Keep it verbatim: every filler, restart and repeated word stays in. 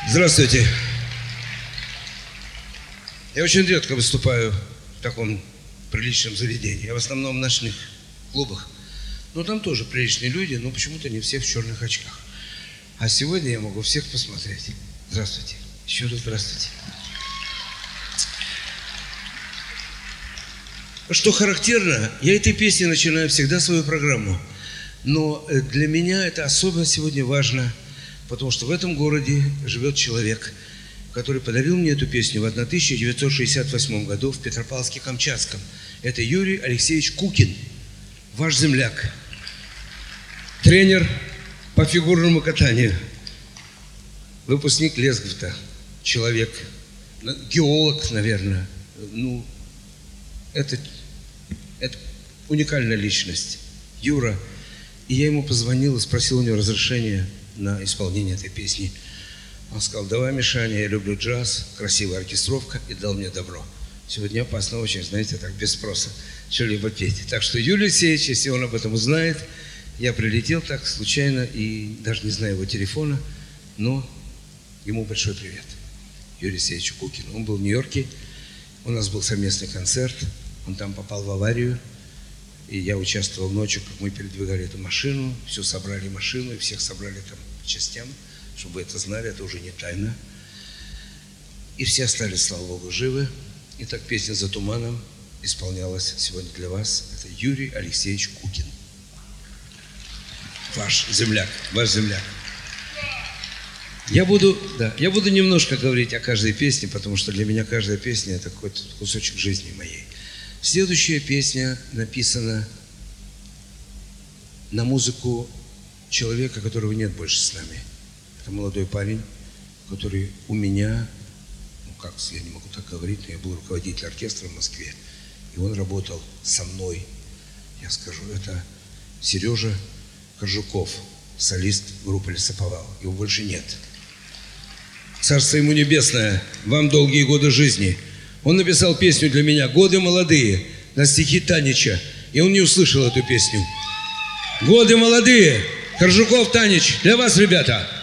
Здравствуйте. Я очень редко выступаю в таком приличном заведении. Я в основном в ночных клубах. Но там тоже приличные люди, но почему-то не все в черных очках. А сегодня я могу всех посмотреть. Здравствуйте. Еще раз здравствуйте. Что характерно, я этой песней начинаю всегда свою программу. Но для меня это особо сегодня важно, потому что в этом городе живет человек, который подарил мне эту песню в тысяча девятьсот шестьдесят восьмом году в Петропавловске-Камчатском. Это Юрий Алексеевич Кукин, ваш земляк, тренер по фигурному катанию, выпускник Лесгофта, человек, геолог, наверное. Ну, это, это уникальная личность, Юра. И я ему позвонил и спросил у него разрешения на исполнение этой песни. Он сказал: давай, Мишаня, я люблю джаз, красивая оркестровка, и дал мне добро. Сегодня опасно очень, знаете, так без спроса что-либо петь. Так что Юрий Алексеевич, если он об этом узнает, я прилетел так случайно и даже не знаю его телефона, но ему большой привет. Юрию Алексеевичу Кукину. Он был в Нью-Йорке, у нас был совместный концерт, он там попал в аварию, и я участвовал ночью, как мы передвигали эту машину, все собрали машину, и всех собрали там по частям, чтобы вы это знали, это уже не тайна. И все остались, слава Богу, живы. Итак, песня «За туманом» исполнялась сегодня для вас. Это Юрий Алексеевич Кукин. Ваш земляк, ваш земляк. Я буду, да, я буду немножко говорить о каждой песне, потому что для меня каждая песня – это какой-то кусочек жизни моей. Следующая песня написана на музыку человека, которого нет больше с нами. Это молодой парень, который у меня, ну как, я не могу так говорить, но я был руководитель оркестра в Москве, и он работал со мной, я скажу, это Сережа Коржуков, солист группы Лесоповал. Его больше нет. Царство ему небесное, вам долгие годы жизни. Он написал песню для меня «Годы молодые» на стихи Танича, и он не услышал эту песню. «Годы молодые», Коржуков, Танич, для вас, ребята.